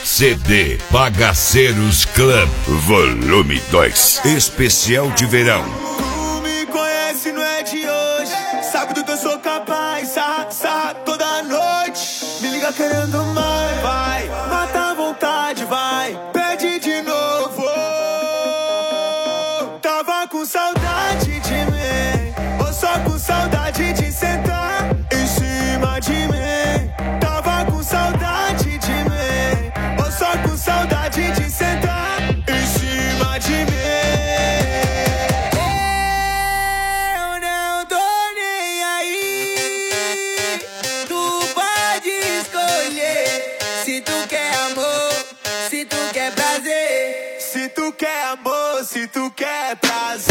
CD Bagaceiros Club Volume 2 Especial de verão. Tu me conhece, não é de hoje. Sabe do que eu sou capaz. Sarra toda noite. Me liga querendo mais. Vai, mata a vontade, vai. Pede de novo. Tava com saudade de mim. Ou só com saudade de sentar em cima de mim. Tava com saudade de mim. Ou só com saudade de sentar em cima de mim. Eu não tô nem aí. Tu pode escolher. Se tu quer amor, se tu quer prazer. Se tu quer amor, se tu quer prazer.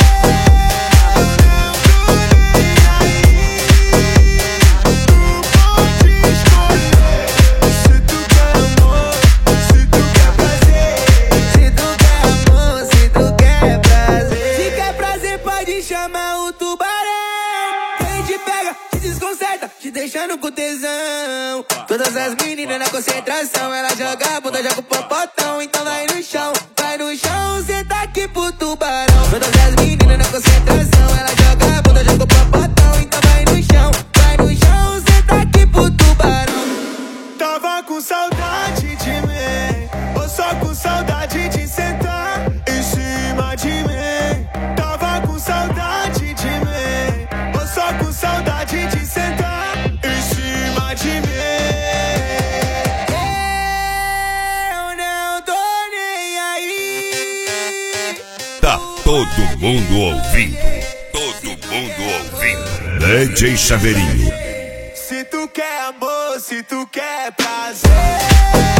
Deixando com tesão. Todas as meninas na concentração. Ela joga a bunda, joga o popotão. Então vai no chão, cê tá aqui pro tubarão. Todas as meninas na concentração. Ela joga a bunda, joga o popotão. Então vai no chão, cê tá aqui pro tubarão. Tava com saudade de mim. Ou só com saudade de sentar em cima de mim. Tava com saudade de mim. Ou só com saudade de sentar de mim. Eu não tô nem aí. Tá todo mundo ouvindo. Todo mundo ouvindo. DJ Chaveirinho. Se tu quer amor, se tu quer prazer.